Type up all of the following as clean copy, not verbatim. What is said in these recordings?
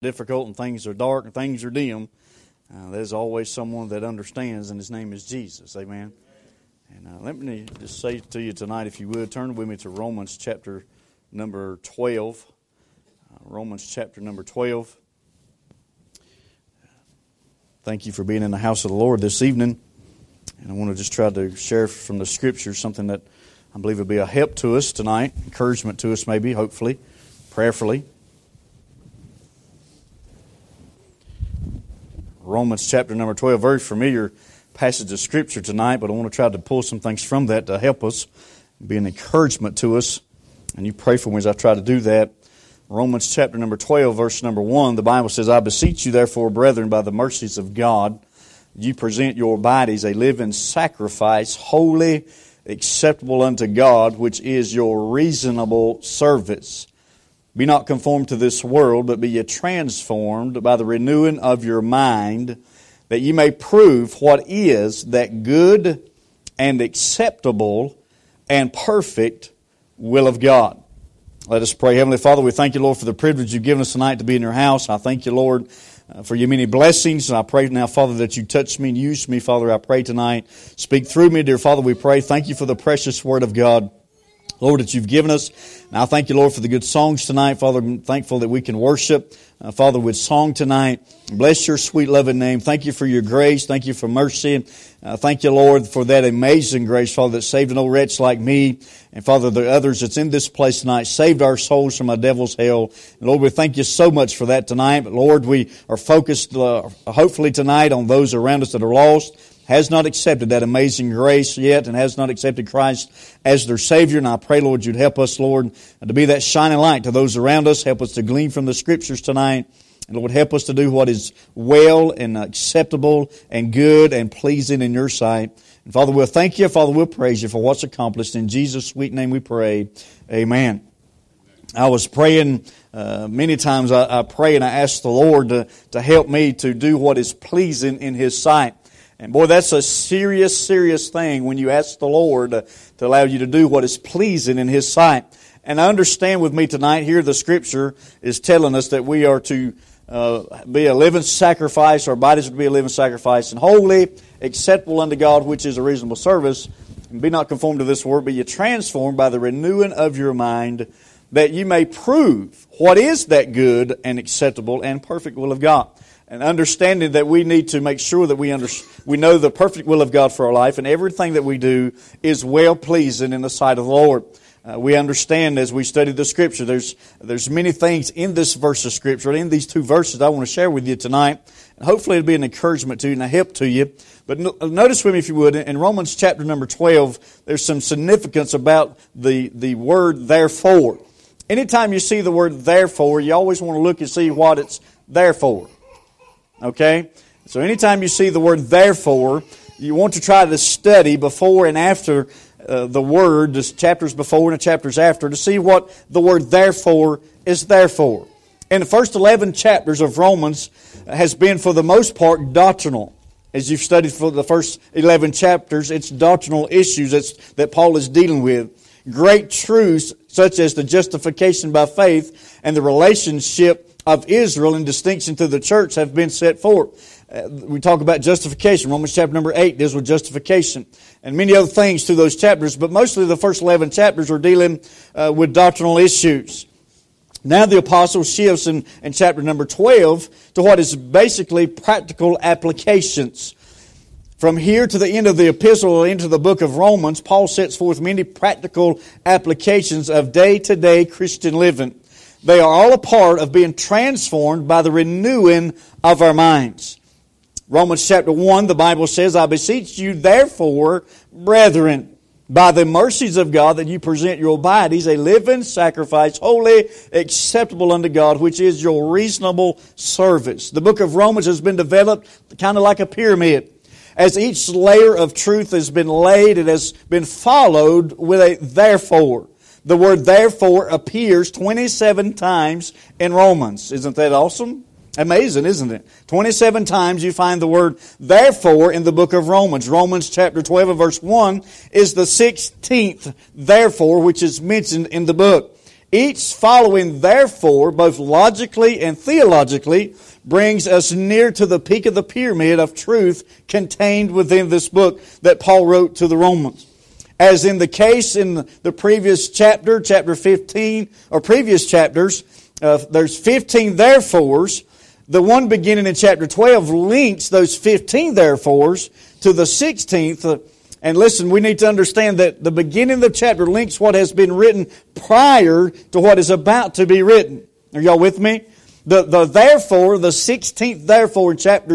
difficult and things are dark and things are dim, there's always someone that understands, and His name is Jesus. Amen. And let me just say to you tonight, if you would, turn with me to Romans chapter number 12. Romans chapter number 12. Thank you for being in the house of the Lord this evening. And I want to just try to share from the Scriptures something that I believe will be a help to us tonight, encouragement to us maybe, hopefully, prayerfully. Romans chapter number 12, very familiar passage of Scripture tonight, but I want to try to pull some things from that to help us, be an encouragement to us. And you pray for me as I try to do that. Romans chapter number 12, verse number 1, the Bible says, I beseech you therefore, brethren, by the mercies of God, you present your bodies a living sacrifice, holy, acceptable unto God, which is your reasonable service. Be not conformed to this world, but be ye transformed by the renewing of your mind, that ye may prove what is that good and acceptable and perfect will of God. Let us pray. Heavenly Father, we thank you, Lord, for the privilege you've given us tonight to be in your house. I thank you, Lord, for your many blessings. And I pray now, Father, that you touch me and use me, Father. I pray tonight. Speak through me, dear Father, we pray. Thank you for the precious Word of God, Lord, that you've given us. And I thank you, Lord, for the good songs tonight. Father, I'm thankful that we can worship, Father, with song tonight. Bless your sweet, loving name. Thank you for your grace. Thank you for mercy. Thank you, Lord, for that amazing grace, Father, that saved an old wretch like me. And, Father, the others that's in this place tonight saved our souls from a devil's hell. And, Lord, we thank you so much for that tonight. But, Lord, we are focused, hopefully tonight, on those around us that are lost, has not accepted that amazing grace yet, and has not accepted Christ as their Savior. And I pray, Lord, you'd help us, Lord, to be that shining light to those around us. Help us to glean from the Scriptures tonight. And Lord, help us to do what is well and acceptable and good and pleasing in your sight. And Father, we'll thank you. Father, we'll praise you for what's accomplished. In Jesus' sweet name we pray. Amen. I was praying, many times I pray and I ask the Lord to help me to do what is pleasing in His sight. And boy, that's a serious, serious thing when you ask the Lord to allow you to do what is pleasing in His sight. And I understand with me tonight, here the Scripture is telling us that we are to be a living sacrifice, our bodies are to be a living sacrifice, and holy, acceptable unto God, which is a reasonable service. And be not conformed to this world, but ye transformed by the renewing of your mind, that ye may prove what is that good and acceptable and perfect will of God. And understanding that we need to make sure that we know the perfect will of God for our life, and everything that we do is well-pleasing in the sight of the Lord. We understand as we study the Scripture, there's many things in this verse of Scripture, in these two verses I want to share with you tonight. And hopefully it'll be an encouragement to you and a help to you. But notice with me, if you would, in Romans chapter number 12, there's some significance about the word therefore. Anytime you see the word therefore, you always want to look and see what it's there for. Okay? So anytime you see the word therefore, you want to try to study before and after the word, the chapters before and the chapters after, to see what the word therefore is there for. In the first 11 chapters of Romans has been, for the most part, doctrinal. As you've studied for the first 11 chapters, it's doctrinal issues that Paul is dealing with. Great truths such as the justification by faith and the relationship of Israel in distinction to the church have been set forth. We talk about justification. Romans chapter number 8 deals with justification. And many other things through those chapters, but mostly the first 11 chapters are dealing with doctrinal issues. Now the apostle shifts in chapter number 12 to what is basically practical applications. From here to the end of the epistle, into the book of Romans, Paul sets forth many practical applications of day-to-day Christian living. They are all a part of being transformed by the renewing of our minds. Romans chapter 1, the Bible says, I beseech you therefore, brethren, by the mercies of God, that you present your bodies a living sacrifice, holy, acceptable unto God, which is your reasonable service. The book of Romans has been developed kind of like a pyramid. As each layer of truth has been laid, it has been followed with a therefore. The word therefore appears 27 times in Romans. Isn't that awesome? Amazing, isn't it? 27 times you find the word therefore in the book of Romans. Romans chapter 12 and verse 1 is the 16th therefore which is mentioned in the book. Each following therefore, both logically and theologically, brings us near to the peak of the pyramid of truth contained within this book that Paul wrote to the Romans. As in the case in the previous chapter, chapter 15, or previous chapters, there's 15 therefores. The one beginning in chapter 12 links those 15 therefores to the 16th. And listen, we need to understand that the beginning of the chapter links what has been written prior to what is about to be written. Are y'all with me? The 16th therefore in chapter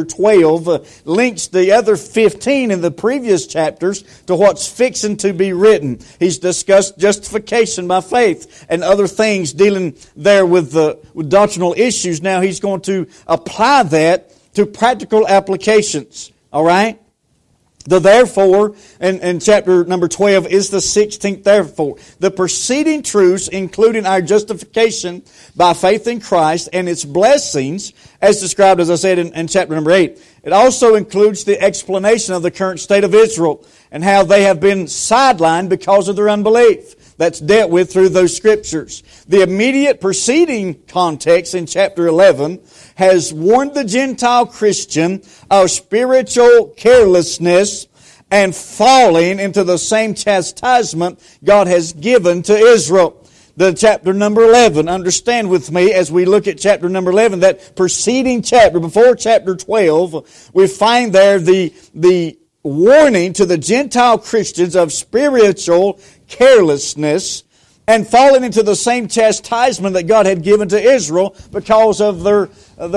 12 links the other 15 in the previous chapters to what's fixing to be written. He's discussed justification by faith and other things dealing there with doctrinal issues. Now he's going to apply that to practical applications. All right? The therefore in chapter number 12 is the 16th therefore. The preceding truths, including our justification by faith in Christ and its blessings, as described, as I said, in chapter number 8. It also includes the explanation of the current state of Israel and how they have been sidelined because of their unbelief. That's dealt with through those scriptures. The immediate preceding context in chapter 11 has warned the Gentile Christian of spiritual carelessness and falling into the same chastisement God has given to Israel. The chapter number 11, understand with me as we look at chapter number 11, that preceding chapter, before chapter 12, we find there the warning to the Gentile Christians of spiritual carelessness and falling into the same chastisement that God had given to Israel because of their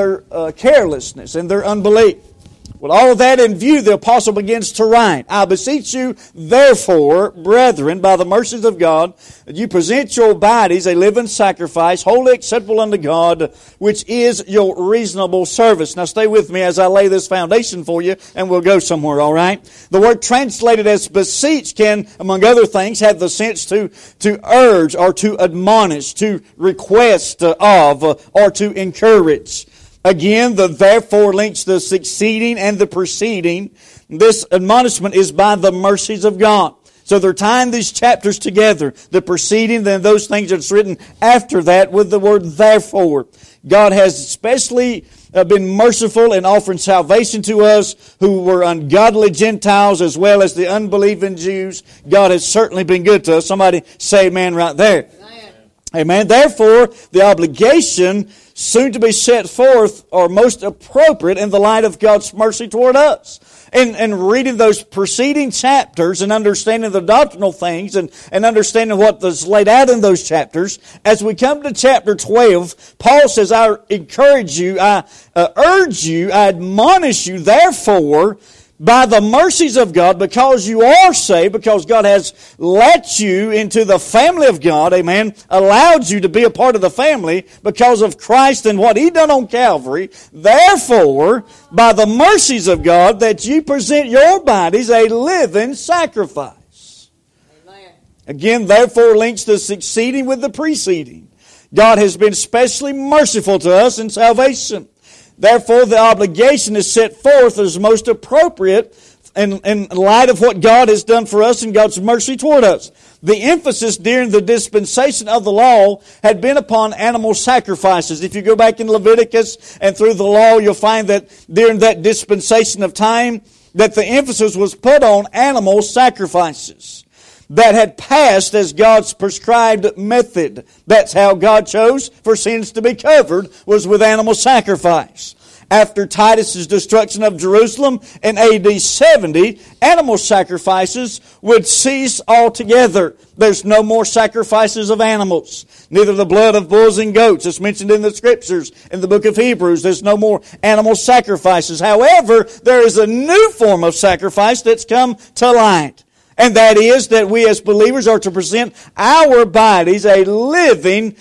carelessness and their unbelief. With all of that in view, the apostle begins to write, I beseech you, therefore, brethren, by the mercies of God, that you present your bodies a living sacrifice, wholly acceptable unto God, which is your reasonable service. Now stay with me as I lay this foundation for you, and we'll go somewhere, all right? The word translated as beseech can, among other things, have the sense to urge or to admonish, to request of, or to encourage. Again, the therefore links the succeeding and the preceding. This admonishment is by the mercies of God. So they're tying these chapters together. The preceding, then those things that's written after that with the word therefore. God has especially been merciful in offering salvation to us who were ungodly Gentiles as well as the unbelieving Jews. God has certainly been good to us. Somebody say amen right there. Amen. Amen. Therefore, the obligation soon to be set forth are most appropriate in the light of God's mercy toward us. And reading those preceding chapters and understanding the doctrinal things and understanding what was laid out in those chapters, as we come to chapter 12, Paul says, I encourage you, I urge you, I admonish you, therefore, by the mercies of God, because you are saved, because God has let you into the family of God, amen, allowed you to be a part of the family because of Christ and what He done on Calvary. Therefore, by the mercies of God, that you present your bodies a living sacrifice. Amen. Again, therefore links the succeeding with the preceding. God has been specially merciful to us in salvation. Therefore, the obligation is set forth as most appropriate in light of what God has done for us and God's mercy toward us. The emphasis during the dispensation of the law had been upon animal sacrifices. If you go back in Leviticus and through the law, you'll find that during that dispensation of time, that the emphasis was put on animal sacrifices that had passed as God's prescribed method. That's how God chose for sins to be covered, was with animal sacrifice. After Titus's destruction of Jerusalem in AD 70, animal sacrifices would cease altogether. There's no more sacrifices of animals. Neither the blood of bulls and goats. It's mentioned in the Scriptures. In the book of Hebrews, there's no more animal sacrifices. However, there is a new form of sacrifice that's come to light. And that is that we as believers are to present our bodies a living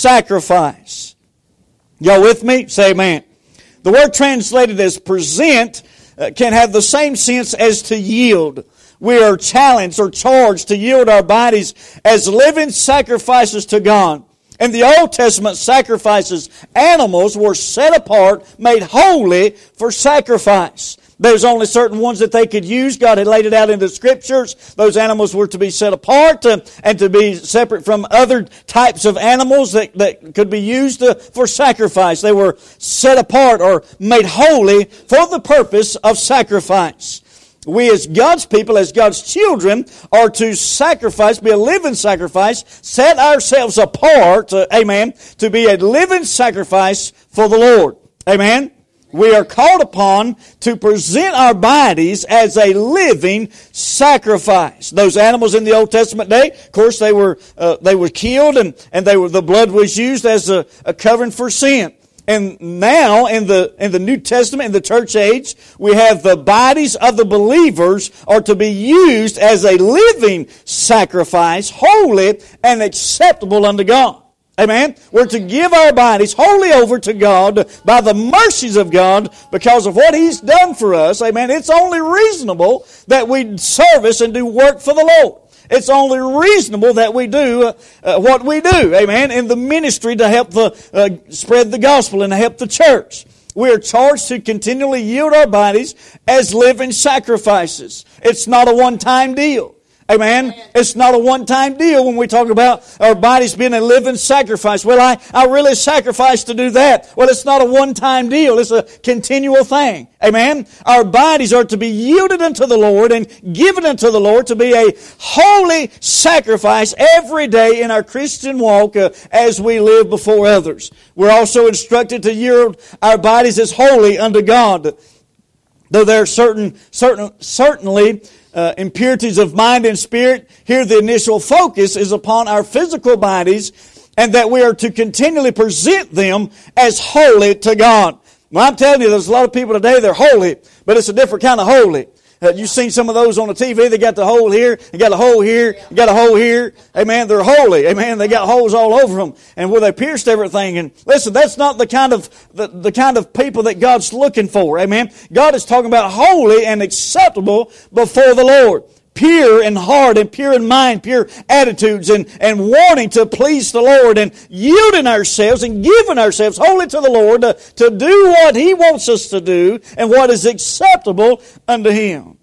sacrifice. Y'all with me? Say amen. The word translated as present can have the same sense as to yield. We are challenged or charged to yield our bodies as living sacrifices to God. In the Old Testament, sacrifices, animals were set apart, made holy for sacrifice. There's only certain ones that they could use. God had laid it out in the Scriptures. Those animals were to be set apart and to be separate from other types of animals that could be used for sacrifice. They were set apart or made holy for the purpose of sacrifice. We as God's people, as God's children, are to sacrifice, be a living sacrifice, set ourselves apart, amen, to be a living sacrifice for the Lord. Amen. We are called upon to present our bodies as a living sacrifice. Those animals in the Old Testament day, of course, they were killed and the blood was used as a covering for sin. And now in the New Testament, in the church age, we have the bodies of the believers are to be used as a living sacrifice, holy and acceptable unto God. Amen. We're to give our bodies wholly over to God by the mercies of God because of what He's done for us. Amen. It's only reasonable that we service and do work for the Lord. It's only reasonable that we do what we do. Amen. In the ministry to help spread the gospel and to help the church. We are charged to continually yield our bodies as living sacrifices. It's not a one-time deal. Amen. It's not a one-time deal when we talk about our bodies being a living sacrifice. Well, I really sacrifice to do that. Well, it's not a one-time deal. It's a continual thing. Amen. Our bodies are to be yielded unto the Lord and given unto the Lord to be a holy sacrifice every day in our Christian walk as we live before others. We're also instructed to yield our bodies as holy unto God. Though there are certainly impurities of mind and spirit, here the initial focus is upon our physical bodies and that we are to continually present them as holy to God. Well, I'm telling you, there's a lot of people today, they're holy, but it's a different kind of holy. You've seen some of those on the TV. They got the hole here, they got a hole here, they got a hole here. Amen. They're holy. Amen. They got holes all over them, and where they pierced everything. And listen, that's not the kind of people that God's looking for. Amen. God is talking about holy and acceptable before the Lord. Pure in heart and pure in mind, pure attitudes and wanting to please the Lord and yielding ourselves and giving ourselves wholly to the Lord to do what He wants us to do and what is acceptable unto Him.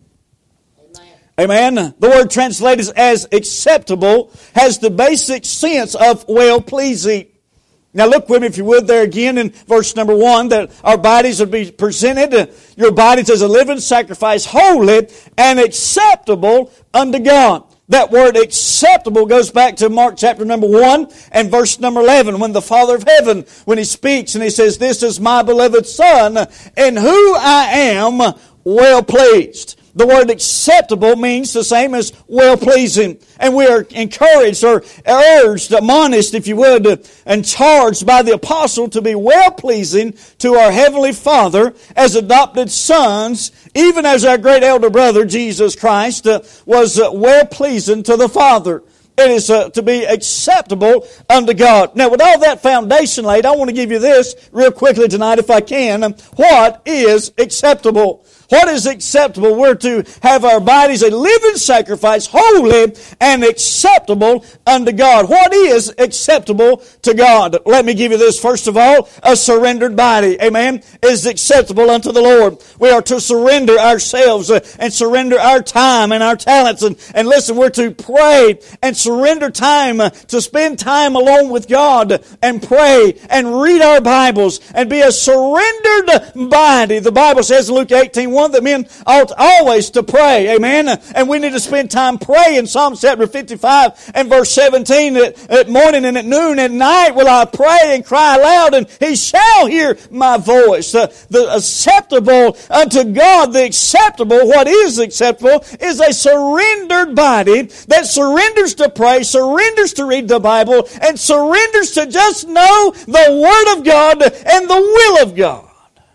Amen. The word translated as acceptable has the basic sense of well-pleasing. Now look with me, if you would, there again in verse number 1, that our bodies would be presented, your bodies as a living sacrifice, holy and acceptable unto God. That word acceptable goes back to Mark chapter number 1 and verse number 11, when the Father of heaven, when He speaks and He says, "This is my beloved Son, in whom I am well pleased." The word acceptable means the same as well-pleasing. And we are encouraged or urged, admonished, if you would, and charged by the apostle to be well-pleasing to our Heavenly Father as adopted sons, even as our great elder brother, Jesus Christ, was well-pleasing to the Father. It is to be acceptable unto God. Now, with all that foundation laid, I want to give you this real quickly tonight, if I can. What is acceptable? What is acceptable? We're to have our bodies a living sacrifice, holy and acceptable unto God. What is acceptable to God? Let me give you this. First of all, a surrendered body, amen, is acceptable unto the Lord. We are to surrender ourselves and surrender our time and our talents. And listen, we're to pray and surrender time to spend time alone with God and pray and read our Bibles and be a surrendered body. The Bible says in Luke 18:1 that men ought always to pray. Amen. And we need to spend time praying. Psalm chapter 55 and verse 17, at morning and at noon and night will I pray and cry aloud, and He shall hear my voice. The acceptable unto God, the acceptable, what is acceptable, is a surrendered body that surrenders to pray, surrenders to read the Bible, and surrenders to just know the Word of God and the will of God.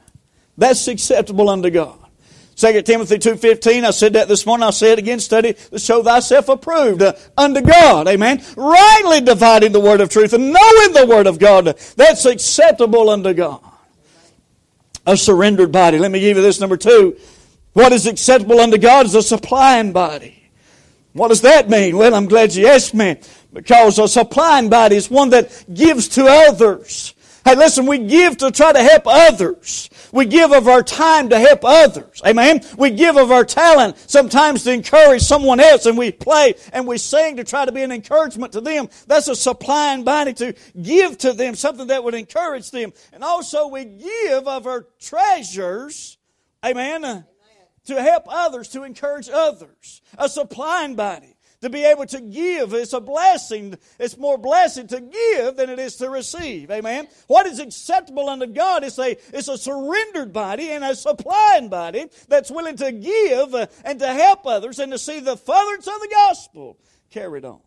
That's acceptable unto God. 2 Timothy 2:15, I said that this morning, I'll say it again, study to show thyself approved unto God, amen. Rightly dividing the word of truth and knowing the word of God, that's acceptable unto God. A surrendered body. Let me give you this, number 2. What is acceptable unto God is a supplying body. What does that mean? Well, I'm glad you asked me, because a supplying body is one that gives to others. Hey, listen, we give to try to help others. We give of our time to help others. Amen? We give of our talent sometimes to encourage someone else, and we play and we sing to try to be an encouragement to them. That's a supplying body to give to them something that would encourage them. And also we give of our treasures, amen, to help others, to encourage others. A supplying body. To be able to give, it's a blessing. It's more blessed to give than it is to receive. Amen? What is acceptable unto God is it's a surrendered body and a supplying body that's willing to give and to help others and to see the furtherance of the gospel carried on.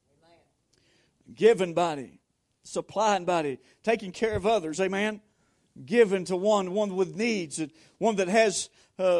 Amen. Giving body, supplying body, taking care of others. Amen? Giving to one with needs, one that has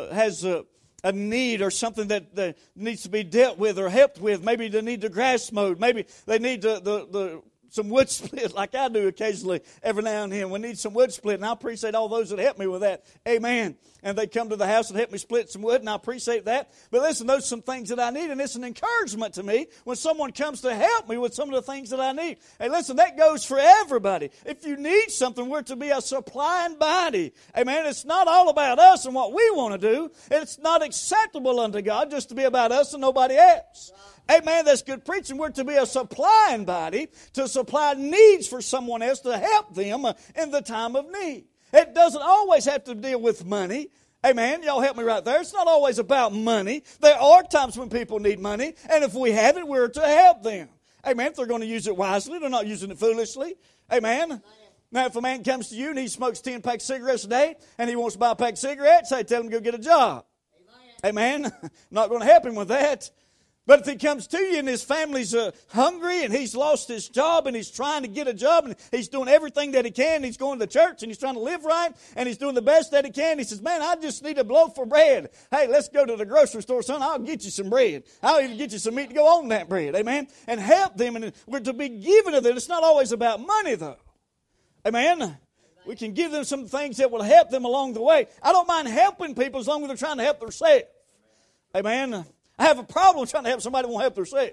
a need or something that needs to be dealt with or helped with. Maybe they need the grass mowed. Maybe they need some wood split like I do occasionally every now and then. We need some wood split, and I appreciate all those that help me with that. Amen. And they come to the house and help me split some wood, and I appreciate that. But listen, those are some things that I need, and it's an encouragement to me when someone comes to help me with some of the things that I need. Hey, listen, that goes for everybody. If you need something, we're to be a supplying body. Amen. It's not all about us and what we want to do. It's not acceptable unto God just to be about us and nobody else. Amen. That's good preaching. We're to be a supplying body to supply needs for someone else to help them in the time of need. It doesn't always have to deal with money. Amen. Y'all help me right there. It's not always about money. There are times when people need money, and if we have it, we're to help them. Amen. If they're going to use it wisely, they're not using it foolishly. Amen. Now, if a man comes to you and he smokes 10 packs of cigarettes a day, and he wants to buy a pack of cigarettes, say, tell him to go get a job. Amen. Not going to help him with that. But if he comes to you and his family's hungry and he's lost his job and he's trying to get a job and he's doing everything that he can, he's going to church and he's trying to live right and he's doing the best that he can, he says, man, I just need a loaf for bread. Hey, let's go to the grocery store, son. I'll get you some bread. I'll even get you some meat to go on that bread. Amen. And help them, and we're to be giving to them. It's not always about money, though. Amen. We can give them some things that will help them along the way. I don't mind helping people as long as they're trying to help themselves. Amen. I have a problem trying to help somebody that won't help themselves.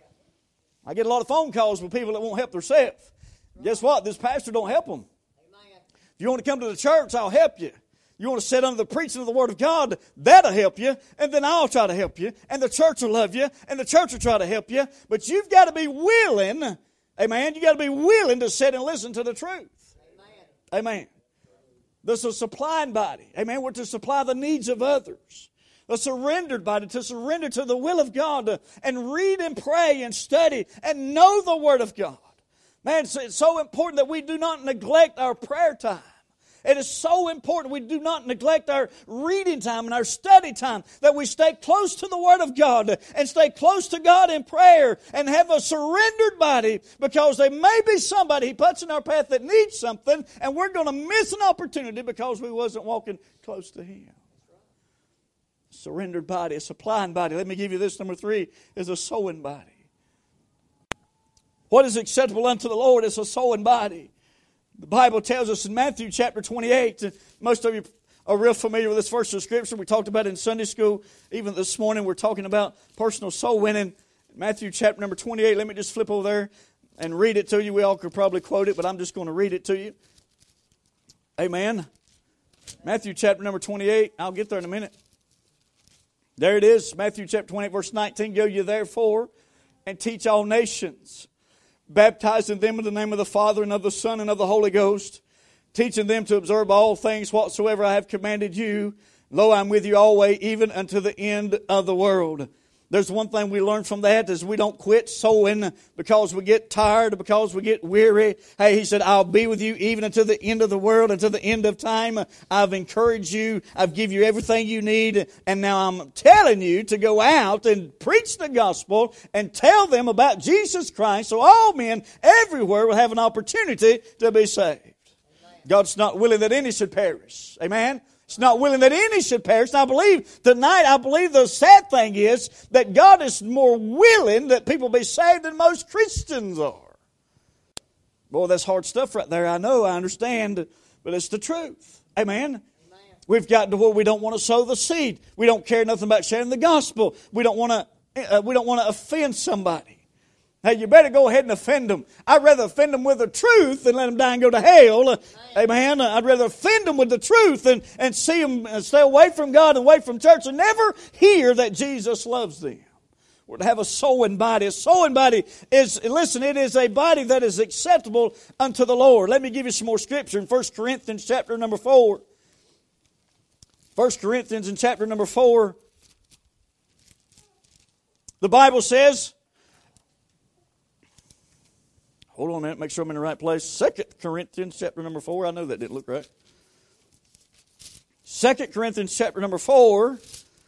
I get a lot of phone calls with people that won't help themselves. Guess what? This pastor don't help them. If you want to come to the church, I'll help you. You want to sit under the preaching of the Word of God, that'll help you, and then I'll try to help you, and the church will love you, and the church will try to help you. But you've got to be willing, amen, you've got to be willing to sit and listen to the truth. Amen. This is a supplying body. Amen. We're to supply the needs of others. A surrendered body, to surrender to the will of God and read and pray and study and know the Word of God. Man, it's so important that we do not neglect our prayer time. It is so important we do not neglect our reading time and our study time, that we stay close to the Word of God and stay close to God in prayer and have a surrendered body, because there may be somebody He puts in our path that needs something, and we're going to miss an opportunity because we wasn't walking close to Him. Surrendered body, a supplying body. Let me give you this. Number 3 is a sowing body. What is acceptable unto the Lord is a sowing body. The Bible tells us in Matthew chapter 28, most of you are real familiar with this verse of Scripture. We talked about it in Sunday school. Even this morning we're talking about personal soul winning. Matthew chapter number 28, let me just flip over there and read it to you. We all could probably quote it, but I'm just going to read it to you. Amen. Matthew chapter number 28, I'll get there in a minute. There it is, Matthew chapter 28, verse 19. Go ye therefore and teach all nations, baptizing them in the name of the Father and of the Son and of the Holy Ghost, teaching them to observe all things whatsoever I have commanded you. Lo, I'm with you always, even unto the end of the world. There's one thing we learn from that, is we don't quit sowing because we get tired or because we get weary. Hey, He said, I'll be with you even until the end of the world, until the end of time. I've encouraged you. I've given you everything you need. And now I'm telling you to go out and preach the gospel and tell them about Jesus Christ, so all men everywhere will have an opportunity to be saved. God's not willing that any should perish. Amen? He's not willing that any should perish. And I believe the sad thing is that God is more willing that people be saved than most Christians are. Boy, that's hard stuff right there. I know, I understand, but it's the truth. Amen? We've gotten to where we don't want to sow the seed. We don't care nothing about sharing the gospel. We don't want to offend somebody. Hey, you better go ahead and offend them. I'd rather offend them with the truth than let them die and go to hell. Amen. I'd rather offend them with the truth and see them stay away from God and away from church and never hear that Jesus loves them. We're to have a sowing body. A sowing body is, listen, it is a body that is acceptable unto the Lord. Let me give you some more scripture in 1 Corinthians chapter number 4. 1 Corinthians in chapter number 4. The Bible says, hold on a minute, make sure I'm in the right place. 2 Corinthians chapter number 4. I know that didn't look right. 2 Corinthians chapter number 4.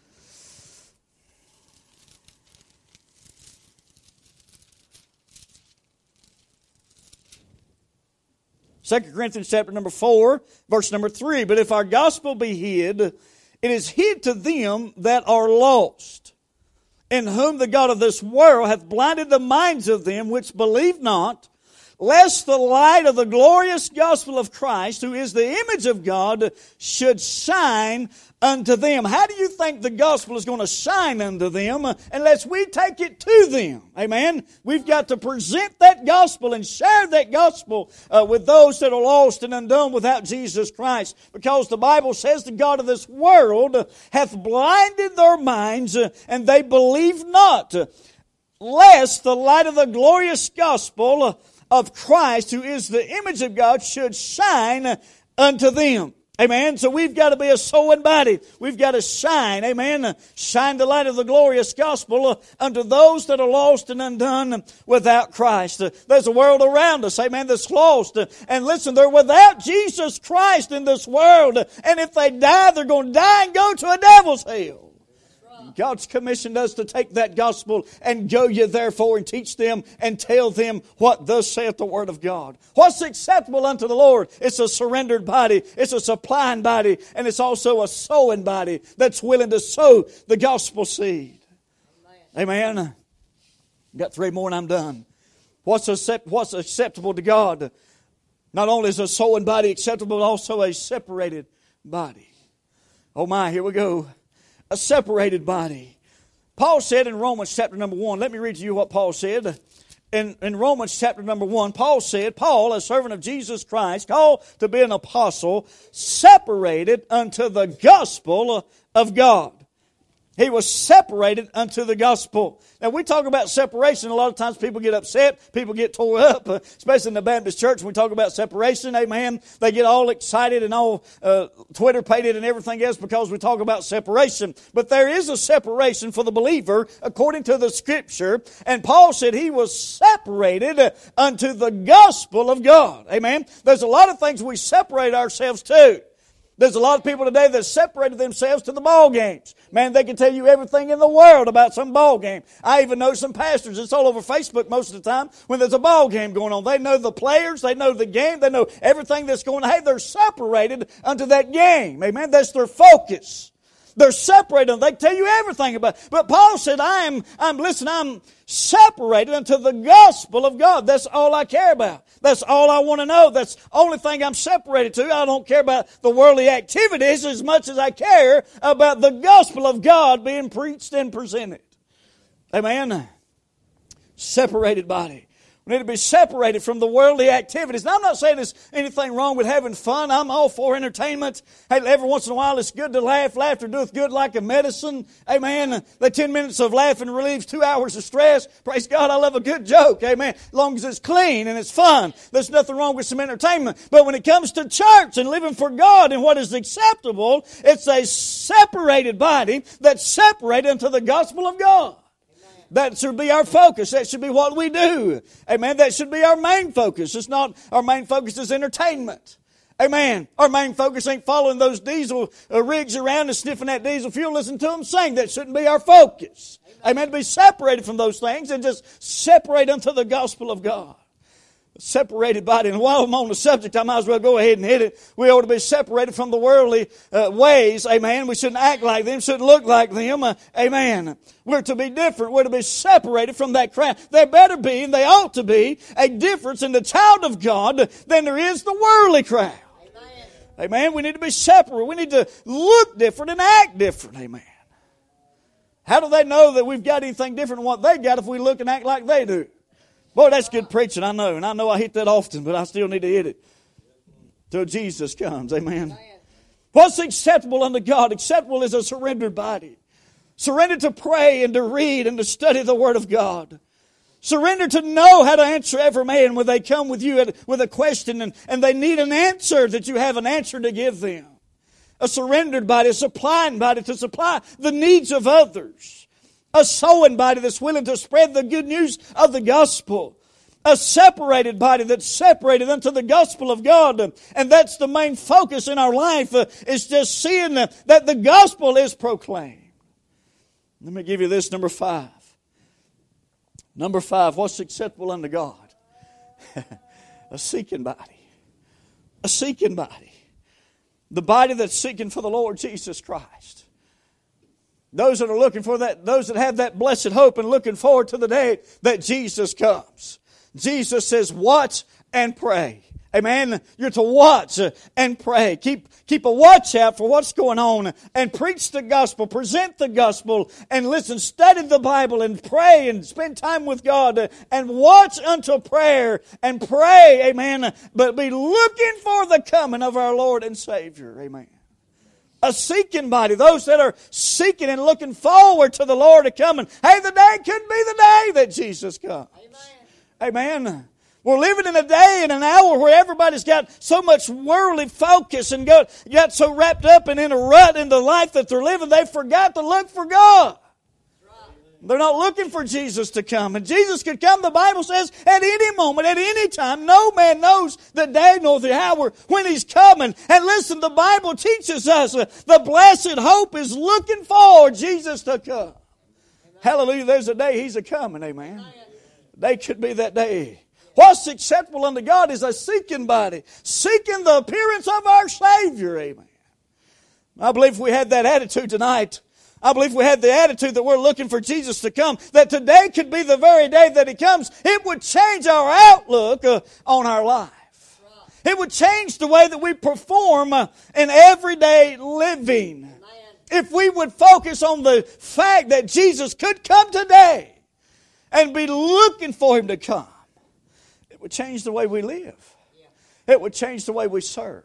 2 Corinthians chapter number 4, verse number 3. But if our gospel be hid, it is hid to them that are lost, in whom the God of this world hath blinded the minds of them which believe not, lest the light of the glorious gospel of Christ, who is the image of God, should shine unto them. How do you think the gospel is going to shine unto them unless we take it to them? Amen? We've got to present that gospel and share that gospel with those that are lost and undone without Jesus Christ. Because the Bible says the God of this world hath blinded their minds, and they believe not, lest the light of the glorious gospel of Christ, who is the image of God, should shine unto them. Amen. So we've got to be a sowing body. We've got to shine. Amen. Shine the light of the glorious gospel unto those that are lost and undone without Christ. There's a world around us, amen, that's lost. And listen, they're without Jesus Christ in this world. And if they die, they're going to die and go to a devil's hell. God's commissioned us to take that gospel and go ye therefore and teach them and tell them what thus saith the Word of God. What's acceptable unto the Lord? It's a surrendered body. It's a supplying body. And it's also a sowing body that's willing to sow the gospel seed. Amen. Got 3 more and I'm done. What's acceptable to God? Not only is a sowing body acceptable, but also a separated body. Oh my, here we go. A separated body. Paul said in Romans chapter number 1, let me read to you what Paul said. In Romans chapter number 1, Paul said, Paul, a servant of Jesus Christ, called to be an apostle, separated unto the gospel of God. He was separated unto the gospel. Now, we talk about separation. A lot of times people get upset. People get tore up, especially in the Baptist church when we talk about separation. Amen. They get all excited and all Twitter-pated and everything else because we talk about separation. But there is a separation for the believer according to the Scripture. And Paul said he was separated unto the gospel of God. Amen. There's a lot of things we separate ourselves to. There's a lot of people today that separated themselves to the ball games. Man, they can tell you everything in the world about some ball game. I even know some pastors. It's all over Facebook most of the time when there's a ball game going on. They know the players. They know the game. They know everything that's going on. Hey, they're separated unto that game. Amen. That's their focus. They're separated. They tell you everything about it. But Paul said, I'm separated unto the gospel of God. That's all I care about. That's all I want to know. That's the only thing I'm separated to. I don't care about the worldly activities as much as I care about the gospel of God being preached and presented. Amen. Separated body. We need to be separated from the worldly activities. Now, I'm not saying there's anything wrong with having fun. I'm all for entertainment. Hey, every once in a while it's good to laugh. Laughter doeth good like a medicine. Amen. The 10 minutes of laughing relieves 2 hours of stress. Praise God, I love a good joke. Amen. As long as it's clean and it's fun. There's nothing wrong with some entertainment. But when it comes to church and living for God and what is acceptable, it's a separated body that's separated unto the gospel of God. That should be our focus. That should be what we do. Amen. That should be our main focus. It's not our main focus is entertainment. Amen. Our main focus ain't following those diesel rigs around and sniffing that diesel fuel, listening to them sing. That shouldn't be our focus. Amen. To be separated from those things and just separate unto the gospel of God. Separated body. And while I'm on the subject, I might as well go ahead and hit it. We ought to be separated from the worldly ways. Amen. We shouldn't act like them. Shouldn't look like them. Amen. We're to be different. We're to be separated from that crowd. There better be, and they ought to be, a difference in the child of God than there is the worldly crowd. Amen. We need to be separate. We need to look different and act different. Amen. How do they know that we've got anything different than what they got if we look and act like they do? Boy, that's good preaching, I know. And I know I hit that often, but I still need to hit it till Jesus comes. Amen. What's acceptable unto God? Acceptable is a surrendered body. Surrender to pray and to read and to study the Word of God. Surrender to know how to answer every man when they come with you with a question and they need an answer, that you have an answer to give them. A surrendered body, a supplying body to supply the needs of others. A sowing body that's willing to spread the good news of the gospel. A separated body that's separated unto the gospel of God. And that's the main focus in our life, is just seeing that the gospel is proclaimed. Let me give you this, number 5. Number 5, what's acceptable unto God? A seeking body. A seeking body. The body that's seeking for the Lord Jesus Christ. Those that are looking for that, those that have that blessed hope and looking forward to the day that Jesus comes. Jesus says, watch and pray. Amen. You're to watch and pray. Keep a watch out for what's going on and preach the gospel, present the gospel, and listen, study the Bible and pray and spend time with God and watch until prayer and pray. Amen. But be looking for the coming of our Lord and Savior. Amen. A seeking body, those that are seeking and looking forward to the Lord coming. Hey, the day could be the day that Jesus comes. Amen. Amen. We're living in a day and an hour where everybody's got so much worldly focus and got so wrapped up and in a rut in the life that they're living, they forgot to look for God. They're not looking for Jesus to come. And Jesus could come, the Bible says, at any moment, at any time. No man knows the day nor the hour when He's coming. And listen, the Bible teaches us the blessed hope is looking for Jesus to come. Amen. Hallelujah, there's a day He's a-coming, amen. Amen. They could be that day. What's acceptable unto God is a seeking body, seeking the appearance of our Savior. Amen. I believe if we had that attitude tonight, I believe if we had the attitude that we're looking for Jesus to come, that today could be the very day that He comes, it would change our outlook on our life. It would change the way that we perform in everyday living. If we would focus on the fact that Jesus could come today and be looking for Him to come, it would change the way we live. It would change the way we serve.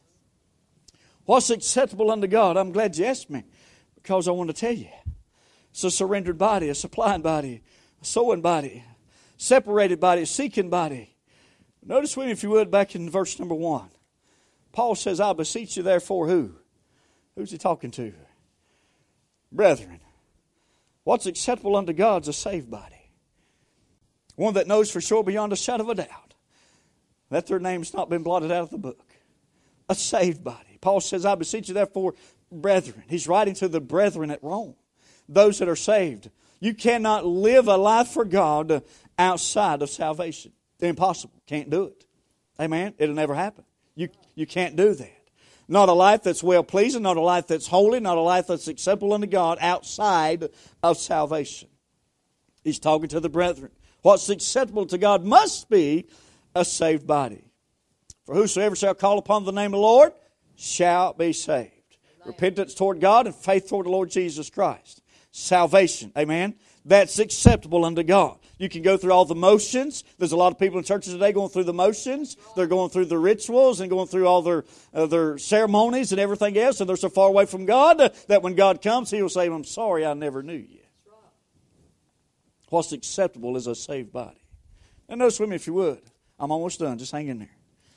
What's acceptable unto God? I'm glad you asked me, because I want to tell you. It's a surrendered body, a supplying body, a sowing body, separated body, a seeking body. Notice with me, if you would, back in verse number 1. Paul says, I beseech you therefore who? Who's he talking to? Brethren. What's acceptable unto God is a saved body. One that knows for sure beyond a shadow of a doubt that their name's not been blotted out of the book. A saved body. Paul says, I beseech you therefore, brethren. He's writing to the brethren at Rome. Those that are saved. You cannot live a life for God outside of salvation. Impossible. Can't do it. Amen. It'll never happen. You can't do that. Not a life that's well-pleasing, not a life that's holy, not a life that's acceptable unto God outside of salvation. He's talking to the brethren. What's acceptable to God must be a saved body. For whosoever shall call upon the name of the Lord shall be saved. Amen. Repentance toward God and faith toward the Lord Jesus Christ. Salvation. Amen. That's acceptable unto God. You can go through all the motions. There's a lot of people in churches today going through the motions. They're going through the rituals and going through all their ceremonies and everything else. And they're so far away from God that when God comes, He will say, I'm sorry, I never knew you. What's acceptable is a saved body. And notice with me if you would. I'm almost done. Just hang in there.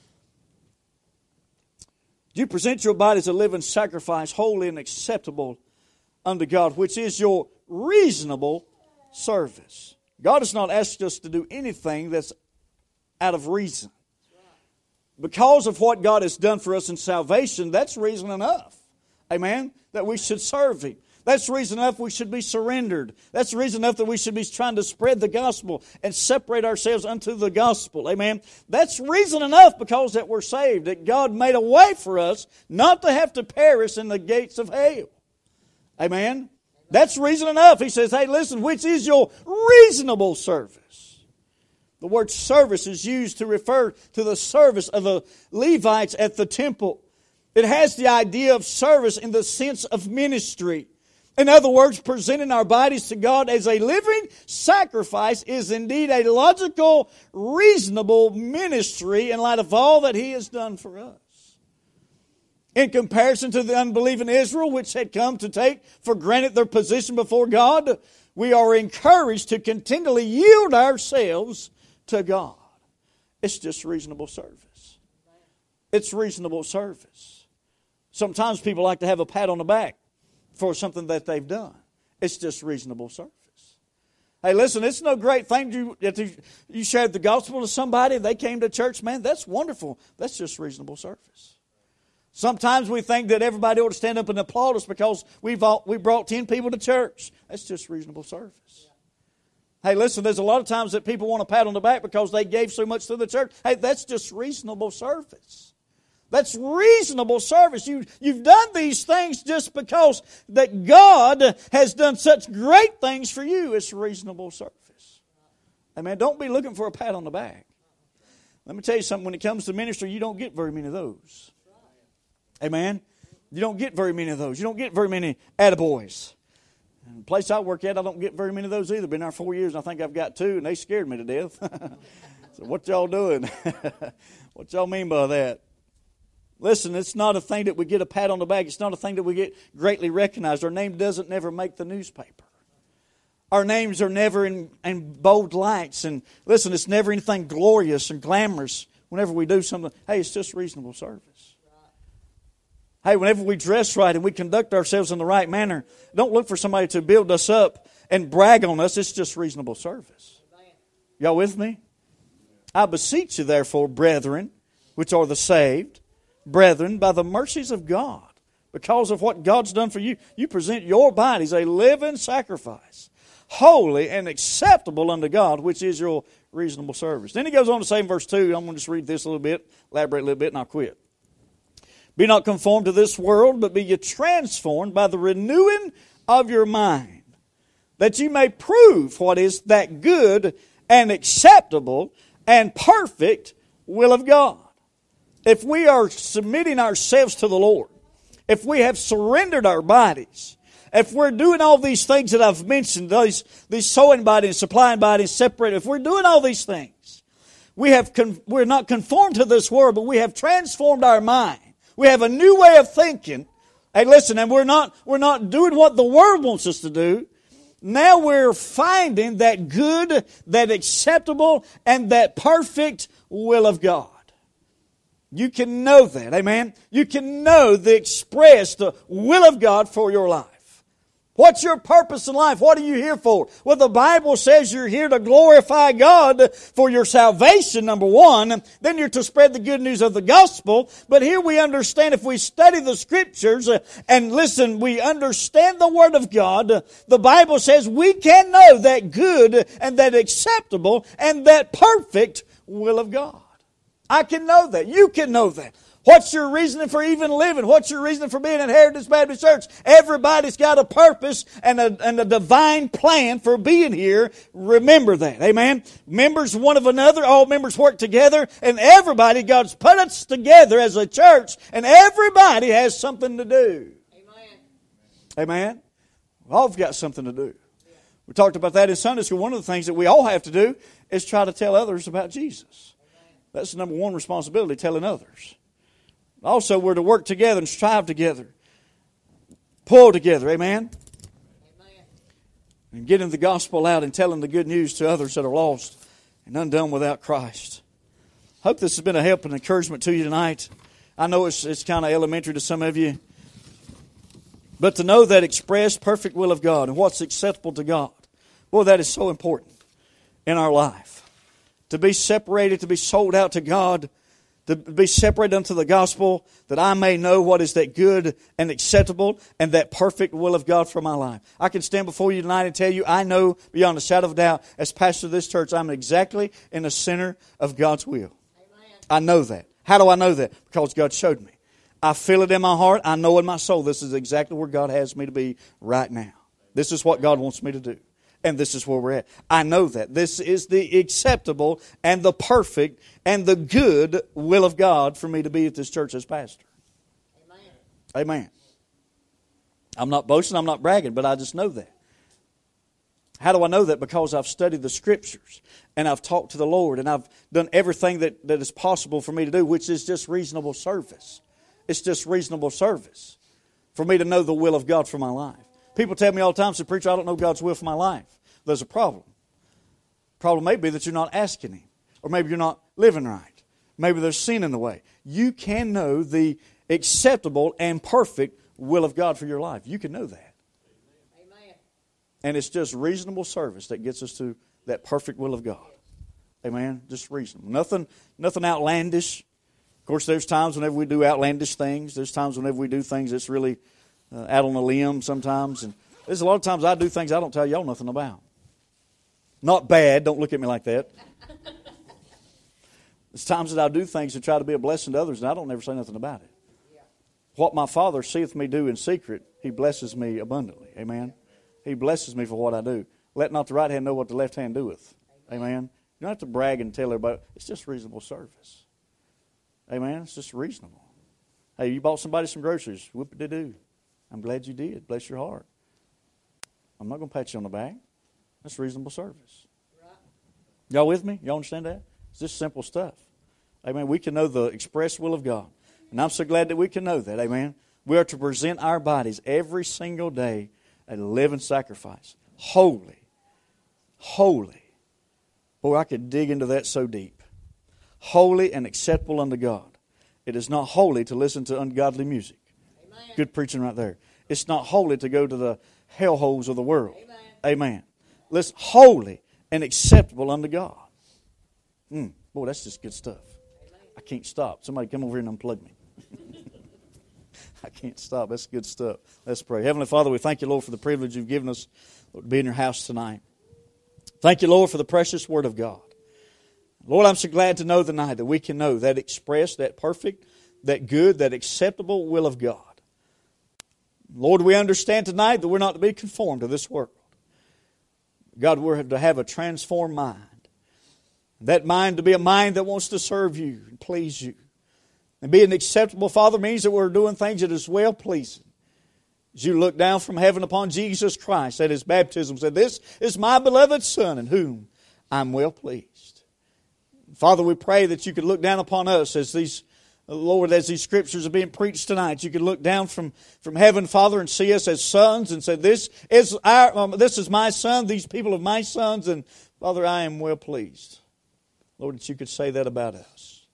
Do you present your body as a living sacrifice, holy and acceptable unto God, which is your reasonable service? God has not asked us to do anything that's out of reason. Because of what God has done for us in salvation, that's reason enough. Amen? That we should serve Him. That's reason enough we should be surrendered. That's reason enough that we should be trying to spread the gospel and separate ourselves unto the gospel. Amen. That's reason enough because that we're saved. That God made a way for us not to have to perish in the gates of hell. Amen. That's reason enough. He says, hey, listen, which is your reasonable service? The word service is used to refer to the service of the Levites at the temple. It has the idea of service in the sense of ministry. In other words, presenting our bodies to God as a living sacrifice is indeed a logical, reasonable ministry in light of all that He has done for us. In comparison to the unbelieving Israel, which had come to take for granted their position before God, we are encouraged to continually yield ourselves to God. It's just reasonable service. It's reasonable service. Sometimes people like to have a pat on the back for something that they've done. It's just reasonable service. Hey, listen, it's no great thing you shared the gospel to somebody and they came to church. Man, that's wonderful. That's just reasonable service. Sometimes we think that everybody ought to stand up and applaud us because we brought 10 people to church. That's just reasonable service. Hey, listen, there's a lot of times that people want a pat on the back because they gave so much to the church. Hey, that's just reasonable service. That's reasonable service. You've done these things just because that God has done such great things for you. It's reasonable service. Amen. Don't be looking for a pat on the back. Let me tell you something. When it comes to ministry, you don't get very many of those. Amen. You don't get very many of those. You don't get very many attaboys. And the place I work at, I don't get very many of those either. Been there 4 years, and I think I've got 2, and they scared me to death. So what y'all doing? What y'all mean by that? Listen, it's not a thing that we get a pat on the back. It's not a thing that we get greatly recognized. Our name doesn't never make the newspaper. Our names are never in bold lights. And listen, it's never anything glorious and glamorous whenever we do something. Hey, it's just reasonable service. Hey, whenever we dress right and we conduct ourselves in the right manner, don't look for somebody to build us up and brag on us. It's just reasonable service. Y'all with me? I beseech you, therefore, brethren, which are the saved, brethren, by the mercies of God, because of what God's done for you, you present your bodies a living sacrifice, holy and acceptable unto God, which is your reasonable service. Then he goes on to say in verse 2, I'm going to just read this a little bit, elaborate a little bit, and I'll quit. Be not conformed to this world, but be ye transformed by the renewing of your mind, that you may prove what is that good and acceptable and perfect will of God. If we are submitting ourselves to the Lord, if we have surrendered our bodies, if we're doing all these things that I've mentioned, these sowing bodies, supplying bodies, separated, if we're doing all these things, we're not conformed to this world, but we have transformed our mind. We have a new way of thinking. Hey, listen, and we're not doing what the world wants us to do. Now we're finding that good, that acceptable, and that perfect will of God. You can know that, amen? You can know the expressed will of God for your life. What's your purpose in life? What are you here for? Well, the Bible says you're here to glorify God for your salvation, number one. Then you're to spread the good news of the gospel. But here we understand if we study the Scriptures and listen, we understand the Word of God, the Bible says we can know that good and that acceptable and that perfect will of God. I can know that. You can know that. What's your reasoning for even living? What's your reasoning for being in Heritage Baptist Church? Everybody's got a purpose and a divine plan for being here. Remember that. Amen? Members one of another. All members work together. And everybody, God's put us together as a church. And everybody has something to do. Amen? Amen? We all have got something to do. We talked about that in Sunday school. One of the things that we all have to do is try to tell others about Jesus. That's the number one responsibility, telling others. Also, we're to work together and strive together. Pull together, amen? Amen. And getting the gospel out and telling the good news to others that are lost and undone without Christ. Hope this has been a help and encouragement to you tonight. I know it's kind of elementary to some of you. But to know that expressed perfect will of God and what's acceptable to God, boy, that is so important in our life. To be separated, to be sold out to God, to be separated unto the gospel, that I may know what is that good and acceptable and that perfect will of God for my life. I can stand before you tonight and tell you, I know beyond a shadow of a doubt, as pastor of this church, I'm exactly in the center of God's will. Amen. I know that. How do I know that? Because God showed me. I feel it in my heart. I know in my soul this is exactly where God has me to be right now. This is what God wants me to do. And this is where we're at. I know that. This is the acceptable and the perfect and the good will of God for me to be at this church as pastor. Amen. Amen. I'm not boasting, I'm not bragging, but I just know that. How do I know that? Because I've studied the Scriptures, and I've talked to the Lord, and I've done everything that is possible for me to do, which is just reasonable service. It's just reasonable service for me to know the will of God for my life. People tell me all the time, say, "Preacher, I don't know God's will for my life." There's a problem. The problem may be that you're not asking Him, or maybe you're not living right. Maybe there's sin in the way. You can know the acceptable and perfect will of God for your life. You can know that. Amen. And it's just reasonable service that gets us to that perfect will of God. Amen. Just reasonable. Nothing outlandish. Of course, there's times whenever we do outlandish things. There's times whenever we do things that's really out on a limb sometimes. And there's a lot of times I do things I don't tell y'all nothing about. Not bad. Don't look at me like that. There's times that I do things to try to be a blessing to others, and I don't never say nothing about it. What my Father seeth me do in secret, He blesses me abundantly. Amen. He blesses me for what I do. Let not the right hand know what the left hand doeth. Amen. You don't have to brag and tell everybody. It's just reasonable service. Amen. It's just reasonable. Hey, you bought somebody some groceries. Whoop-de-doo. I'm glad you did. Bless your heart. I'm not going to pat you on the back. That's reasonable service. Y'all with me? Y'all understand that? It's just simple stuff. Amen. We can know the express will of God. And I'm so glad that we can know that. Amen. We are to present our bodies every single day a living sacrifice. Holy. Holy. Boy, I could dig into that so deep. Holy and acceptable unto God. It is not holy to listen to ungodly music. Amen. Good preaching right there. It's not holy to go to the hellholes of the world. Amen. Amen. Listen, holy and acceptable unto God. Boy, that's just good stuff. I can't stop. Somebody come over here and unplug me. I can't stop. That's good stuff. Let's pray. Heavenly Father, we thank you, Lord, for the privilege you've given us to be in your house tonight. Thank you, Lord, for the precious Word of God. Lord, I'm so glad to know tonight that we can know that express, that perfect, that good, that acceptable will of God. Lord, we understand tonight that we're not to be conformed to this world. God, we're to have a transformed mind. That mind to be a mind that wants to serve you and please you. And being acceptable, Father, means that we're doing things that is well-pleasing. As you look down from heaven upon Jesus Christ at His baptism, said, "This is my beloved Son in whom I'm well-pleased." Father, we pray that you could look down upon us as these, Lord, as these Scriptures are being preached tonight. You could look down from heaven, Father, and see us as sons and say, this is my son, these people are my sons, and Father, I am well-pleased. Lord, that you could say that about us.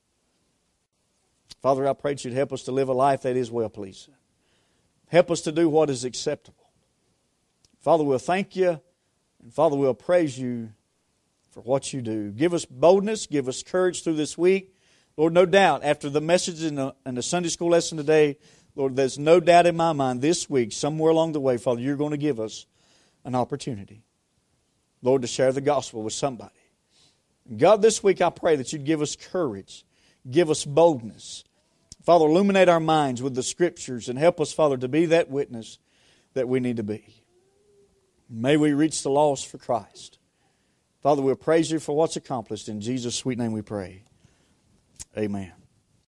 Father, I pray that you'd help us to live a life that is well-pleasing. Help us to do what is acceptable. Father, we'll thank you, and Father, we'll praise you for what you do. Give us boldness, give us courage through this week. Lord, no doubt, after the message in the Sunday school lesson today, Lord, there's no doubt in my mind this week, somewhere along the way, Father, you're going to give us an opportunity, Lord, to share the gospel with somebody. God, this week I pray that you'd give us courage, give us boldness. Father, illuminate our minds with the Scriptures and help us, Father, to be that witness that we need to be. May we reach the lost for Christ. Father, we'll praise you for what's accomplished. In Jesus' sweet name we pray. Amen.